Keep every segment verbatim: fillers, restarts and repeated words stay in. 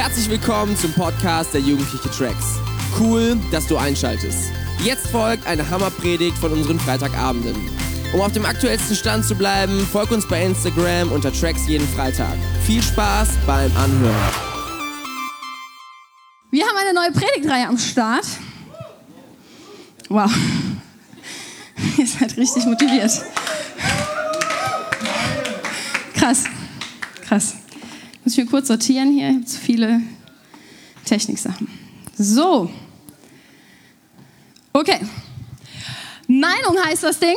Herzlich willkommen zum Podcast der Jugendliche Tracks. Cool, dass du einschaltest. Jetzt folgt eine Hammerpredigt von unseren Freitagabenden. Um auf dem aktuellsten Stand zu bleiben, folg uns bei Instagram unter Tracks jeden Freitag. Viel Spaß beim Anhören. Wir haben eine neue Predigtreihe am Start. Wow. Ihr seid richtig motiviert. Krass. Krass. Muss ich mir kurz sortieren hier. Ich habe zu viele Techniksachen. So. Okay. Meinung heißt das Ding.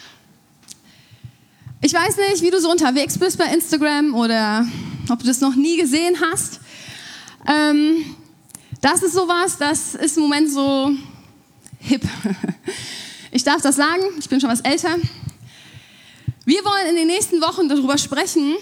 Ich weiß nicht, wie du so unterwegs bist bei Instagram oder ob du das noch nie gesehen hast. Ähm, das ist sowas, das ist im Moment so hip. Ich darf das sagen, ich bin schon was älter. Wir wollen in den nächsten Wochen darüber sprechen,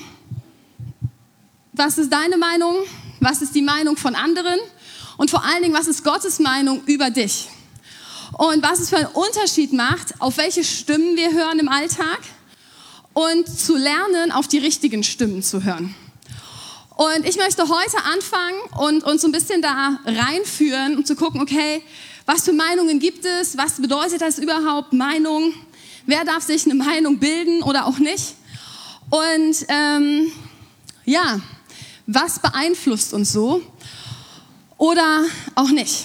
was ist deine Meinung, was ist die Meinung von anderen und vor allen Dingen, was ist Gottes Meinung über dich. Und was es für einen Unterschied macht, auf welche Stimmen wir hören im Alltag und zu lernen, auf die richtigen Stimmen zu hören. Und ich möchte heute anfangen und uns so ein bisschen da reinführen, um zu gucken, okay, was für Meinungen gibt es, was bedeutet das überhaupt, Meinung, wer darf sich eine Meinung bilden oder auch nicht. Und ähm, ja, was beeinflusst uns so oder auch nicht.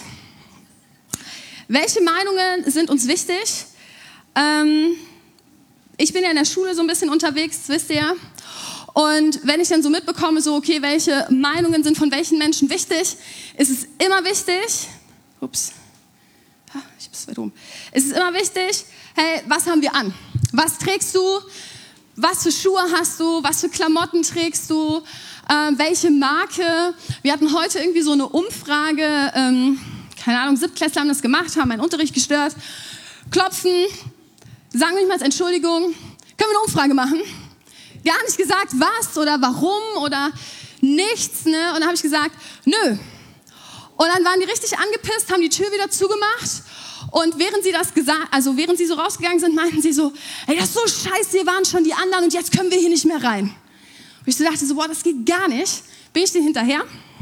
Welche Meinungen sind uns wichtig? Ähm, ich bin ja in der Schule so ein bisschen unterwegs, wisst ihr. Und wenn ich dann so mitbekomme, so okay, welche Meinungen sind von welchen Menschen wichtig, ist es immer wichtig, ups, ich bin weit oben, ist es immer wichtig, hey, was haben wir an? Was trägst du? Was für Schuhe hast du? Was für Klamotten trägst du? Ähm, welche Marke? Wir hatten heute irgendwie so eine Umfrage, ähm, keine Ahnung, Siebtklässler haben das gemacht, haben meinen Unterricht gestört. Klopfen, sagen wir nicht mal als Entschuldigung, können wir eine Umfrage machen? Gar nicht gesagt, was oder warum oder nichts, ne? Und dann habe ich gesagt, nö. Und dann waren die richtig angepisst, haben die Tür wieder zugemacht. Und während sie das gesagt, also während sie so rausgegangen sind, meinten sie so, ey, das ist so scheiße, hier waren schon die anderen und jetzt können wir hier nicht mehr rein. Und ich so dachte so, boah, das geht gar nicht. Bin ich denen hinterher,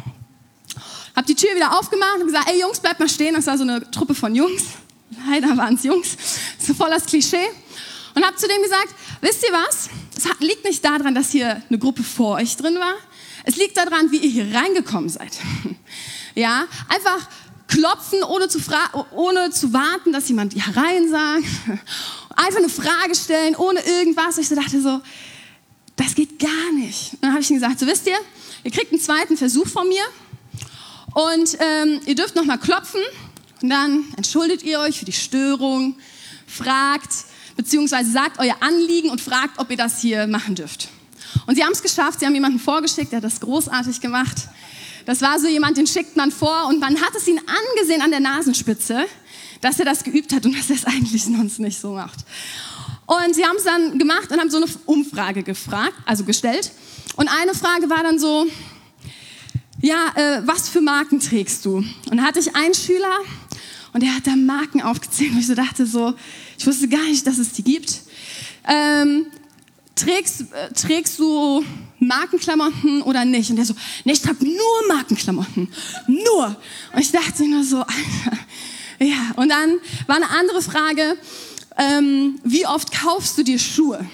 hab die Tür wieder aufgemacht und gesagt, ey Jungs, bleibt mal stehen. Das war so eine Truppe von Jungs. Leider waren es Jungs. So voll das Klischee. Und hab zu denen gesagt, wisst ihr was? Es liegt nicht daran, dass hier eine Gruppe vor euch drin war. Es liegt daran, wie ihr hier reingekommen seid. Ja, einfach klopfen, ohne zu, fra- ohne zu warten, dass jemand herein sagt. Einfach eine Frage stellen, ohne irgendwas. Ich so dachte so, das geht gar nicht. Und dann habe ich ihnen gesagt, so wisst ihr, ihr kriegt einen zweiten Versuch von mir und ähm, ihr dürft nochmal klopfen und dann entschuldigt ihr euch für die Störung, fragt, beziehungsweise sagt euer Anliegen und fragt, ob ihr das hier machen dürft. Und sie haben es geschafft, sie haben jemanden vorgeschickt, der hat das großartig gemacht. Das war so jemand, den schickt man vor und man hat es ihn angesehen an der Nasenspitze, dass er das geübt hat und dass er es eigentlich sonst nicht so macht. Und sie haben es dann gemacht und haben so eine Umfrage gefragt, also gestellt. Und eine Frage war dann so, ja, äh, was für Marken trägst du? Und da hatte ich einen Schüler und der hat da Marken aufgezählt und ich so dachte so, ich wusste gar nicht, dass es die gibt. Ähm, trägst, äh, trägst du Markenklamotten oder nicht? Und der so, nee, ich trage nur Markenklamotten. Nur. Und ich dachte nur so, Alter. Ja, und dann war eine andere Frage, ähm, wie oft kaufst du dir Schuhe?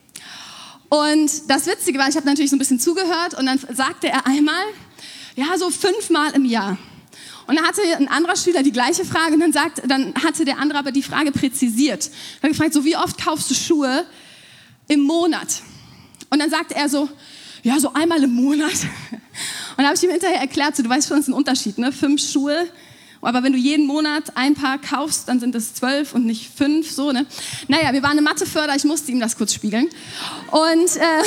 Und das Witzige war, ich habe natürlich so ein bisschen zugehört und dann sagte er einmal, ja, so fünfmal im Jahr. Und dann hatte ein anderer Schüler die gleiche Frage und dann, sagt, dann hatte der andere aber die Frage präzisiert. Er hat gefragt, so wie oft kaufst du Schuhe im Monat? Und dann sagte er so, ja, so einmal im Monat. Und dann habe ich ihm hinterher erklärt, so, du weißt schon, das ist ein Unterschied, ne? Fünf Schuhe, aber wenn du jeden Monat ein Paar kaufst, dann sind es zwölf und nicht fünf, so, ne? Naja, wir waren eine Matheförder, ich musste ihm das kurz spiegeln. Und, äh,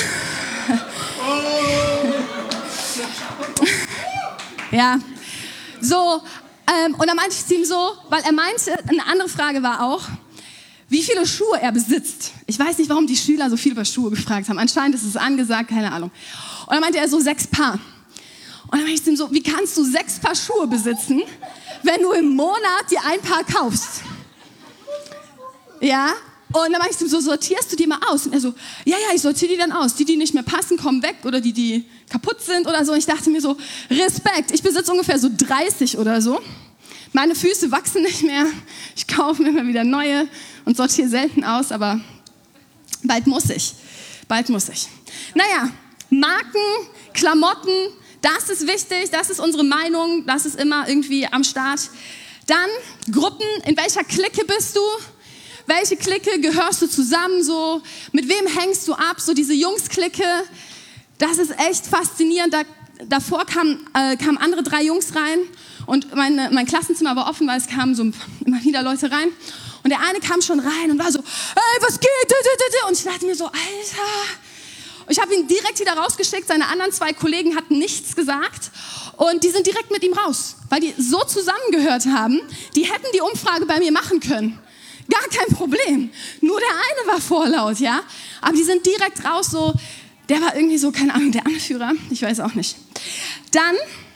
ja, so, ähm, und dann meinte ich zu ihm so, weil er meinte, eine andere Frage war auch, wie viele Schuhe er besitzt. Ich weiß nicht, warum die Schüler so viel über Schuhe gefragt haben. Anscheinend ist es angesagt, keine Ahnung. Und dann meinte er so, sechs Paar. Und dann meinte ich zu ihm so, wie kannst du sechs Paar Schuhe besitzen, wenn du im Monat dir ein Paar kaufst? Ja, Und dann meinte ich zu ihm, so, sortierst du die mal aus? Und er so, ja, ja, ich sortiere die dann aus. Die, die nicht mehr passen, kommen weg oder die, die kaputt sind oder so. Und ich dachte mir so, Respekt, ich besitze ungefähr so dreißig oder so. Meine Füße wachsen nicht mehr. Ich kaufe mir immer wieder neue und sortiere selten aus, aber bald muss ich. Bald muss ich. Naja, Marken, Klamotten, das ist wichtig, das ist unsere Meinung, das ist immer irgendwie am Start. Dann Gruppen, in welcher Clique bist du? Welche Clique gehörst du zusammen? So, mit wem hängst du ab? So diese Jungs-Clique, das ist echt faszinierend. Da, davor kamen, äh, kamen andere drei Jungs rein und meine, mein Klassenzimmer war offen, weil es kamen so immer wieder Leute rein. Und der eine kam schon rein und war so, ey, was geht? Und ich dachte mir so, Alter. Ich habe ihn direkt wieder rausgeschickt. Seine anderen zwei Kollegen hatten nichts gesagt. Und die sind direkt mit ihm raus, weil die so zusammengehört haben. Die hätten die Umfrage bei mir machen können. Gar kein Problem. Nur der eine war vorlaut, ja. Aber die sind direkt raus, so, der war irgendwie so, keine Ahnung, der Anführer. Ich weiß auch nicht. Dann,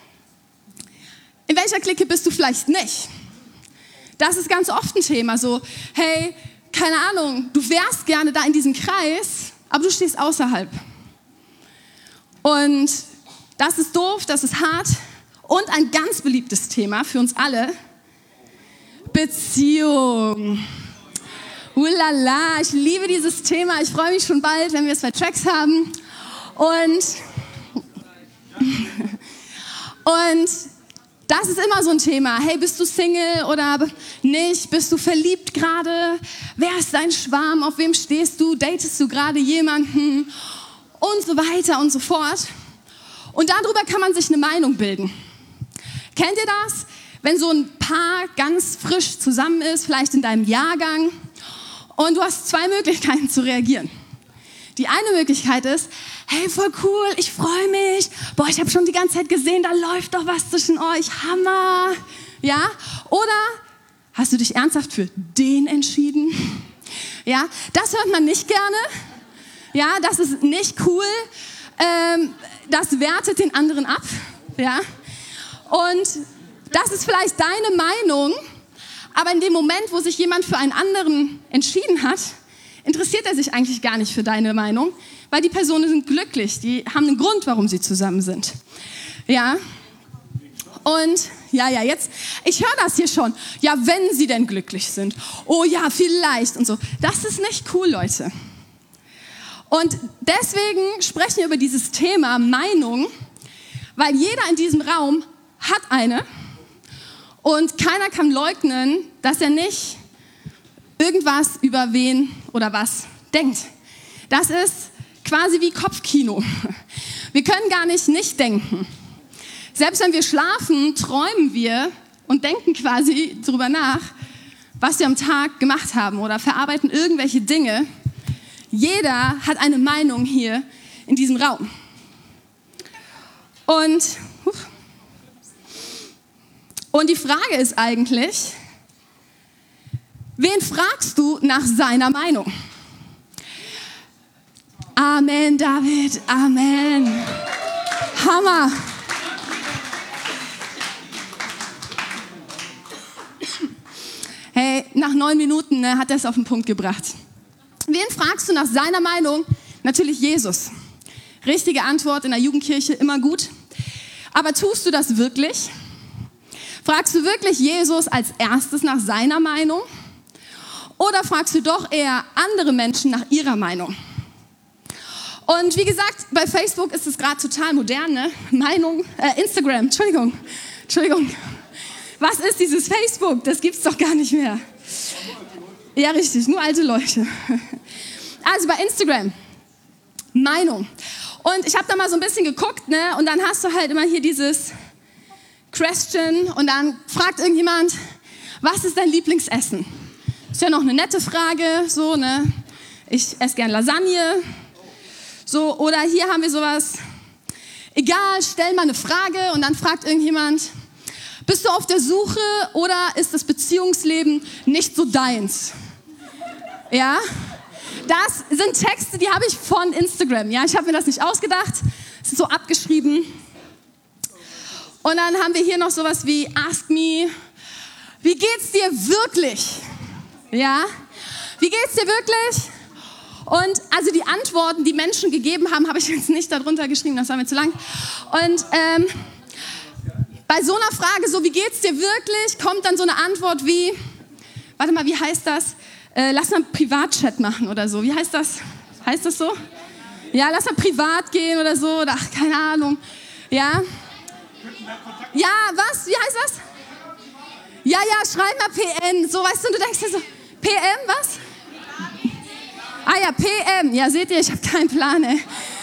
in welcher Clique bist du vielleicht nicht? Das ist ganz oft ein Thema, so, hey, keine Ahnung, du wärst gerne da in diesem Kreis, aber du stehst außerhalb. Und das ist doof, das ist hart. Und ein ganz beliebtes Thema für uns alle, Beziehung. Ulala, ich liebe dieses Thema. Ich freue mich schon bald, wenn wir zwei Tracks haben. Und, und das ist immer so ein Thema. Hey, bist du Single oder nicht? Bist du verliebt gerade? Wer ist dein Schwarm? Auf wem stehst du? Datest du gerade jemanden? Und so weiter und so fort. Und darüber kann man sich eine Meinung bilden. Kennt ihr das? Wenn so ein Paar ganz frisch zusammen ist, vielleicht in deinem Jahrgang, und du hast zwei Möglichkeiten zu reagieren. Die eine Möglichkeit ist, hey, voll cool, ich freue mich. Boah, ich habe schon die ganze Zeit gesehen, da läuft doch was zwischen euch. Hammer. Ja? Oder hast du dich ernsthaft für den entschieden? Ja? Das hört man nicht gerne. Ja, das ist nicht cool. Ähm, das wertet den anderen ab. Ja? Und das ist vielleicht deine Meinung, aber in dem Moment, wo sich jemand für einen anderen entschieden hat, interessiert er sich eigentlich gar nicht für deine Meinung, weil die Personen sind glücklich, die haben einen Grund, warum sie zusammen sind. Ja, und ja, ja, jetzt, ich höre das hier schon, ja, wenn sie denn glücklich sind, oh ja, vielleicht und so. Das ist nicht cool, Leute. Und deswegen sprechen wir über dieses Thema Meinung, weil jeder in diesem Raum hat eine und keiner kann leugnen, dass er nicht irgendwas über wen oder was denkt. Das ist quasi wie Kopfkino. Wir können gar nicht nicht denken. Selbst wenn wir schlafen, träumen wir und denken quasi darüber nach, was wir am Tag gemacht haben oder verarbeiten irgendwelche Dinge. Jeder hat eine Meinung hier in diesem Raum. Und, und die Frage ist eigentlich, wen fragst du nach seiner Meinung? Amen, David, Amen. Hammer. Hey, nach neun Minuten ne, hat er es auf den Punkt gebracht. Wen fragst du nach seiner Meinung? Natürlich Jesus. Richtige Antwort in der Jugendkirche, immer gut. Aber tust du das wirklich? Fragst du wirklich Jesus als erstes nach seiner Meinung? Oder fragst du doch eher andere Menschen nach ihrer Meinung? Und wie gesagt, bei Facebook ist es gerade total modern, ne? Meinung, äh, Instagram, Entschuldigung, Entschuldigung. Was ist dieses Facebook? Das gibt's doch gar nicht mehr. Ja, richtig, nur alte Leute. Also bei Instagram, Meinung. Und ich habe da mal so ein bisschen geguckt, ne? Und dann hast du halt immer hier dieses Question und dann fragt irgendjemand, was ist dein Lieblingsessen? Ist ja noch eine nette Frage, so, ne? Ich esse gern Lasagne. So, oder hier haben wir sowas, egal, stell mal eine Frage und dann fragt irgendjemand, bist du auf der Suche oder ist das Beziehungsleben nicht so deins? Ja, das sind Texte, die habe ich von Instagram, ja, ich habe mir das nicht ausgedacht, es ist so abgeschrieben. Und dann haben wir hier noch sowas wie Ask Me, wie geht's dir wirklich? Ja, Wie geht's dir wirklich? Und also die Antworten, die Menschen gegeben haben, habe ich jetzt nicht darunter geschrieben, das war mir zu lang. Und ähm, bei so einer Frage, so wie geht's dir wirklich, kommt dann so eine Antwort wie, warte mal, wie heißt das? Äh, lass mal einen Privatchat machen oder so. Wie heißt das? Heißt das so? Ja, lass mal privat gehen oder so. Oder ach, keine Ahnung. Ja? Ja, was? Wie heißt das? Ja, ja, schreib mal P N. So, weißt du, und du denkst dir so, P M, was? Ah ja, P M. Ja, seht ihr, ich habe keinen Plan, ey.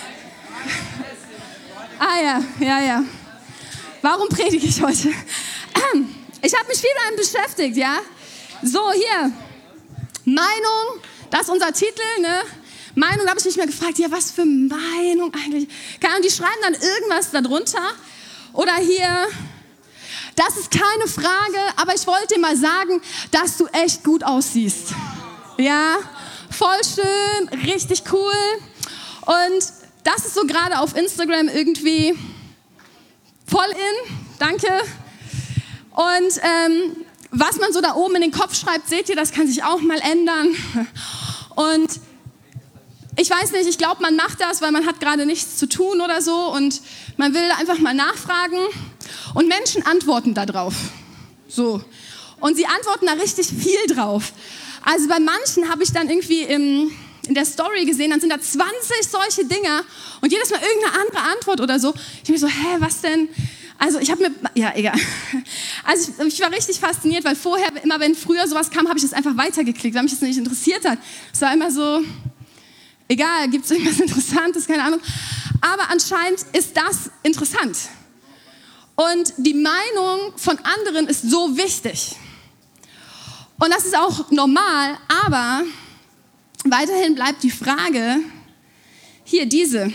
Ah ja, ja, ja. Warum predige ich heute? Ich habe mich viel damit beschäftigt, ja. So, hier. Meinung, das ist unser Titel, ne? Meinung, da habe ich mich mal gefragt, ja, was für Meinung eigentlich? Keine Ahnung, die schreiben dann irgendwas darunter. Oder hier, das ist keine Frage, aber ich wollte dir mal sagen, dass du echt gut aussiehst. Ja, voll schön, richtig cool. Und das ist so gerade auf Instagram irgendwie voll in, danke. Und ähm, was man so da oben in den Kopf schreibt, seht ihr, das kann sich auch mal ändern. Und ich weiß nicht, ich glaube, man macht das, weil man hat gerade nichts zu tun oder so und man will einfach mal nachfragen und Menschen antworten da drauf. So. Und sie antworten da richtig viel drauf. Also bei manchen habe ich dann irgendwie im, in der Story gesehen, dann sind da zwanzig solche Dinger und jedes Mal irgendeine andere Antwort oder so. Ich bin so, hä, was denn? Also ich habe mir, ja, egal. Also ich, ich war richtig fasziniert, weil vorher, immer wenn früher sowas kam, habe ich das einfach weitergeklickt, weil mich das nicht interessiert hat. Es war immer so, egal, gibt es irgendwas Interessantes, keine Ahnung. Aber anscheinend ist das interessant. Und die Meinung von anderen ist so wichtig. Und das ist auch normal, aber weiterhin bleibt die Frage, hier diese.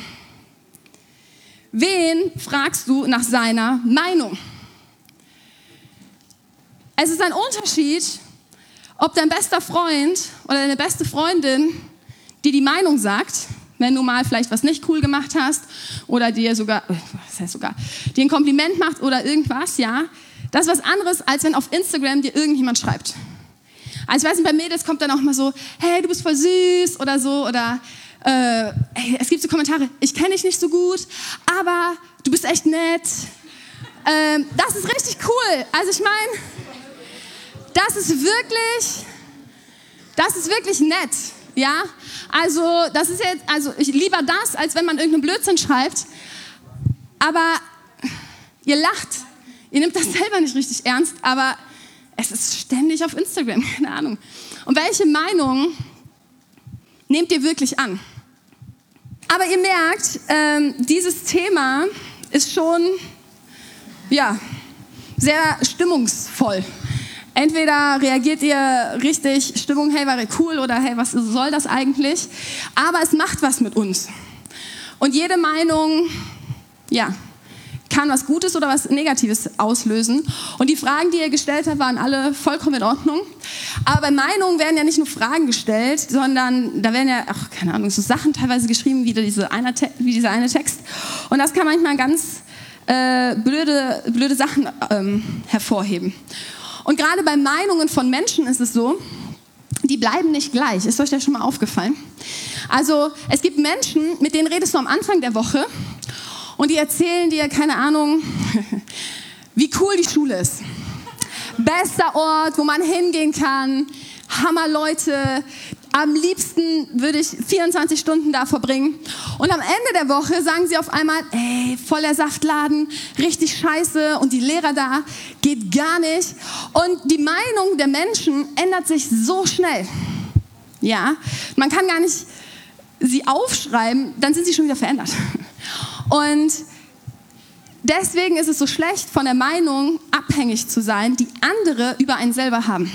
Wen fragst du nach seiner Meinung? Es ist ein Unterschied, ob dein bester Freund oder deine beste Freundin dir die Meinung sagt, wenn du mal vielleicht was nicht cool gemacht hast oder dir sogar, was heißt sogar, dir ein Kompliment macht oder irgendwas, ja. Das ist was anderes, als wenn auf Instagram dir irgendjemand schreibt. Also ich weiß nicht, bei Mädels kommt dann auch mal so, hey, du bist voll süß oder so, oder äh, hey, es gibt so Kommentare, ich kenne dich nicht so gut, aber du bist echt nett. Ähm, das ist richtig cool. Also ich meine, das ist wirklich, das ist wirklich nett, ja. Also das ist jetzt, also ich lieber das, als wenn man irgendeinen Blödsinn schreibt. Aber ihr lacht, ihr nehmt das selber nicht richtig ernst, aber es ist ständig auf Instagram, keine Ahnung. Und welche Meinung nehmt ihr wirklich an? Aber ihr merkt, ähm, dieses Thema ist schon, ja, sehr stimmungsvoll. Entweder reagiert ihr richtig Stimmung, hey, war cool, oder hey, was soll das eigentlich? Aber es macht was mit uns. Und jede Meinung, ja, kann was Gutes oder was Negatives auslösen. Und die Fragen, die ihr gestellt habt, waren alle vollkommen in Ordnung. Aber bei Meinungen werden ja nicht nur Fragen gestellt, sondern da werden ja, ach, keine Ahnung, so Sachen teilweise geschrieben, wie, diese eine, wie dieser eine Text. Und das kann manchmal ganz äh, blöde, blöde Sachen ähm, hervorheben. Und gerade bei Meinungen von Menschen ist es so, die bleiben nicht gleich. Ist euch das schon mal aufgefallen? Also es gibt Menschen, mit denen redest du am Anfang der Woche und die erzählen dir, keine Ahnung, wie cool die Schule ist. Bester Ort, wo man hingehen kann, Hammerleute. Am liebsten würde ich vierundzwanzig Stunden da verbringen. Und am Ende der Woche sagen sie auf einmal, ey, voller Saftladen, richtig scheiße und die Lehrer da, geht gar nicht. Und die Meinung der Menschen ändert sich so schnell. Ja, man kann gar nicht sie aufschreiben, dann sind sie schon wieder verändert. Und deswegen ist es so schlecht, von der Meinung abhängig zu sein, die andere über einen selber haben.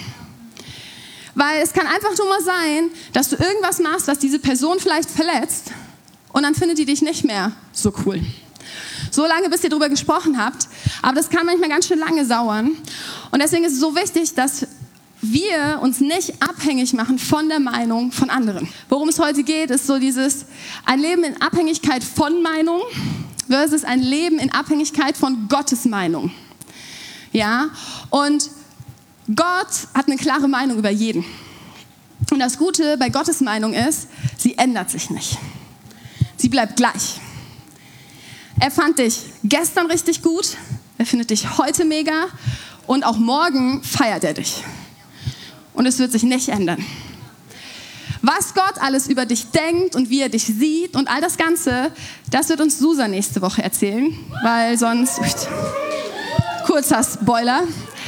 Weil es kann einfach nur mal sein, dass du irgendwas machst, was diese Person vielleicht verletzt und dann findet die dich nicht mehr so cool. So lange, bis ihr darüber gesprochen habt, aber das kann manchmal ganz schön lange dauern. Und deswegen ist es so wichtig, dass wir uns nicht abhängig machen von der Meinung von anderen. Worum es heute geht, ist so dieses ein Leben in Abhängigkeit von Meinung versus ein Leben in Abhängigkeit von Gottes Meinung. Ja, und Gott hat eine klare Meinung über jeden. Und das Gute bei Gottes Meinung ist, sie ändert sich nicht. Sie bleibt gleich. Er fand dich gestern richtig gut, er findet dich heute mega und auch morgen feiert er dich. Und es wird sich nicht ändern. Was Gott alles über dich denkt und wie er dich sieht und all das Ganze, das wird uns Susan nächste Woche erzählen, weil sonst, kurzer Spoiler.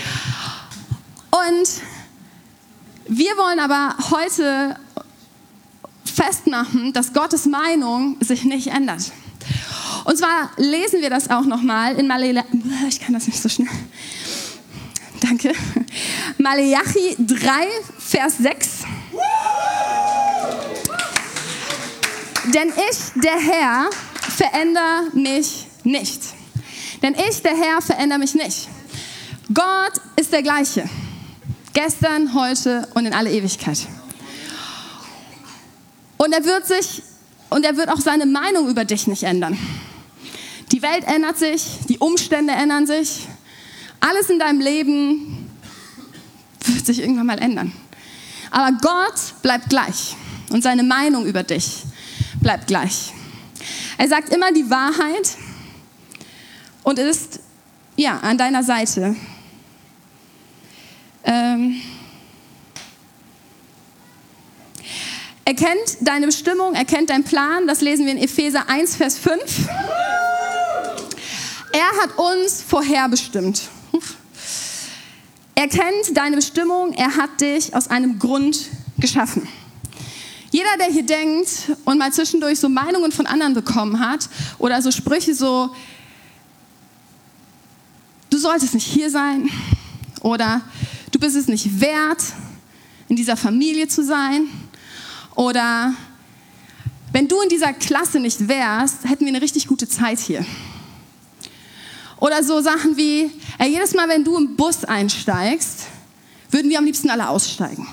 Und wir wollen aber heute festmachen, dass Gottes Meinung sich nicht ändert. Und zwar lesen wir das auch nochmal in Malachi, ich kann das nicht so schnell, danke, Malachi drei, Vers sechs. Denn ich, der Herr, verändere mich nicht. Denn ich, der Herr, verändere mich nicht. Gott ist der gleiche. Gestern, heute und in alle Ewigkeit. Und er wird sich, und er wird auch seine Meinung über dich nicht ändern. Die Welt ändert sich, die Umstände ändern sich. Alles in deinem Leben wird sich irgendwann mal ändern. Aber Gott bleibt gleich. Und seine Meinung über dich bleibt gleich. Er sagt immer die Wahrheit und ist ja, an deiner Seite. Ähm er kennt deine Bestimmung, er kennt deinen Plan. Das lesen wir in Epheser eins, Vers fünf. Er hat uns vorherbestimmt. Er kennt deine Bestimmung, er hat dich aus einem Grund geschaffen. Jeder, der hier denkt und mal zwischendurch so Meinungen von anderen bekommen hat oder so Sprüche so, du solltest nicht hier sein oder du bist es nicht wert, in dieser Familie zu sein oder wenn du in dieser Klasse nicht wärst, hätten wir eine richtig gute Zeit hier. Oder so Sachen wie, ey, jedes Mal, wenn du im Bus einsteigst, würden wir am liebsten alle aussteigen.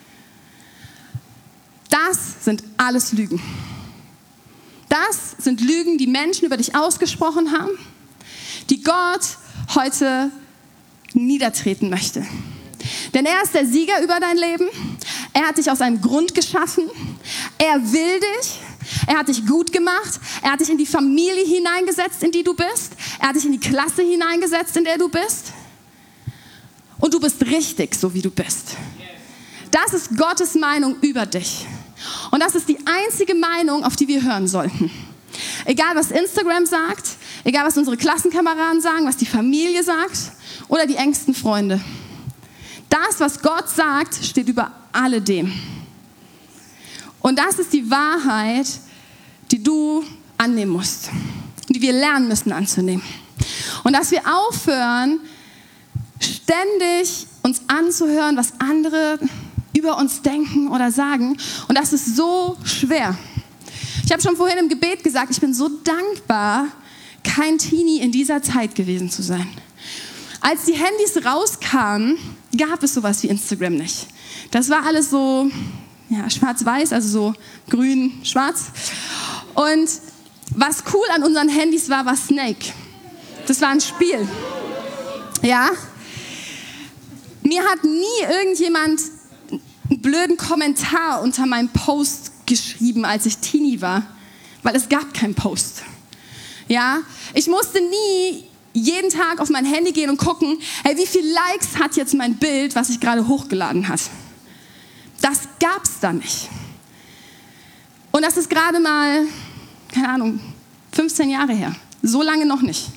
Das sind alles Lügen. Das sind Lügen, die Menschen über dich ausgesprochen haben, die Gott heute niedertreten möchte. Denn er ist der Sieger über dein Leben. Er hat dich aus einem Grund geschaffen. Er will dich. Er hat dich gut gemacht. Er hat dich in die Familie hineingesetzt, in die du bist. Er hat dich in die Klasse hineingesetzt, in der du bist. Und du bist richtig, so wie du bist. Das ist Gottes Meinung über dich. Und das ist die einzige Meinung, auf die wir hören sollten. Egal, was Instagram sagt, egal, was unsere Klassenkameraden sagen, was die Familie sagt oder die engsten Freunde. Das, was Gott sagt, steht über alledem. Und das ist die Wahrheit, die du annehmen musst, die wir lernen müssen anzunehmen. Und dass wir aufhören, ständig uns anzuhören, was andere über uns denken oder sagen. Und das ist so schwer. Ich habe schon vorhin im Gebet gesagt, ich bin so dankbar, kein Teenie in dieser Zeit gewesen zu sein. Als die Handys rauskamen, gab es sowas wie Instagram nicht. Das war alles so ja, schwarz-weiß, also so grün-schwarz. Und was cool an unseren Handys war, war Snake. Das war ein Spiel. Ja. Mir hat nie irgendjemand einen blöden Kommentar unter meinem Post geschrieben, als ich Teenie war, weil es gab keinen Post. Ja, ich musste nie jeden Tag auf mein Handy gehen und gucken, hey, wie viele Likes hat jetzt mein Bild, was ich gerade hochgeladen habe. Das gab's da nicht. Und das ist gerade mal, keine Ahnung, fünfzehn Jahre her. So lange noch nicht.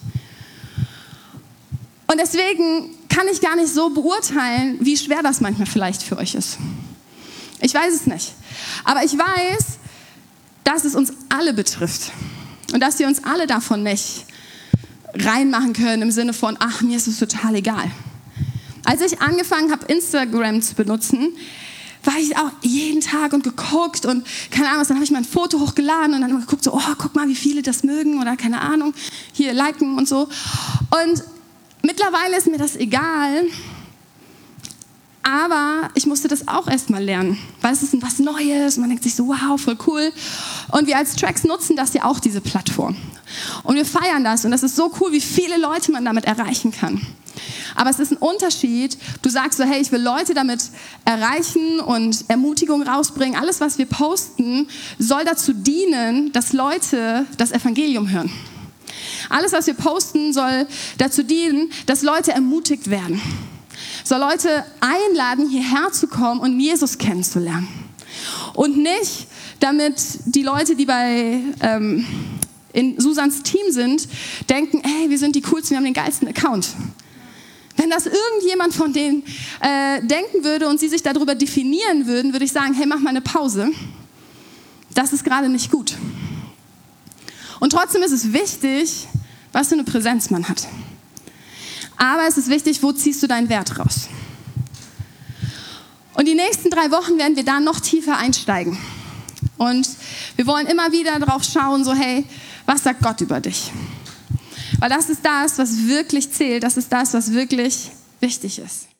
Und deswegen kann ich gar nicht so beurteilen, wie schwer das manchmal vielleicht für euch ist. Ich weiß es nicht. Aber ich weiß, dass es uns alle betrifft. Und dass wir uns alle davon nicht reinmachen können im Sinne von, ach, mir ist es total egal. Als ich angefangen habe, Instagram zu benutzen, war ich auch jeden Tag und geguckt und keine Ahnung, dann habe ich mal ein Foto hochgeladen und dann immer geguckt, so, oh, guck mal, wie viele das mögen oder keine Ahnung, hier liken und so. Und mittlerweile ist mir das egal, aber ich musste das auch erstmal lernen, weil es ist was Neues, man denkt sich so, wow, voll cool. Und wir als Tracks nutzen das ja auch, diese Plattform. Und wir feiern das und das ist so cool, wie viele Leute man damit erreichen kann. Aber es ist ein Unterschied. Du sagst so, hey, ich will Leute damit erreichen und Ermutigung rausbringen. Alles, was wir posten, soll dazu dienen, dass Leute das Evangelium hören. Alles, was wir posten, soll dazu dienen, dass Leute ermutigt werden. Soll Leute einladen, hierher zu kommen und Jesus kennenzulernen. Und nicht, damit die Leute, die bei ähm, in Susans Team sind, denken, hey, wir sind die coolsten, wir haben den geilsten Account. Wenn das irgendjemand von denen äh, denken würde und sie sich darüber definieren würden, würde ich sagen, hey, mach mal eine Pause. Das ist gerade nicht gut. Und trotzdem ist es wichtig, was für eine Präsenz man hat. Aber es ist wichtig, wo ziehst du deinen Wert raus? Und die nächsten drei Wochen werden wir da noch tiefer einsteigen. Und wir wollen immer wieder drauf schauen, so hey, was sagt Gott über dich? Weil das ist das, was wirklich zählt, das ist das, was wirklich wichtig ist.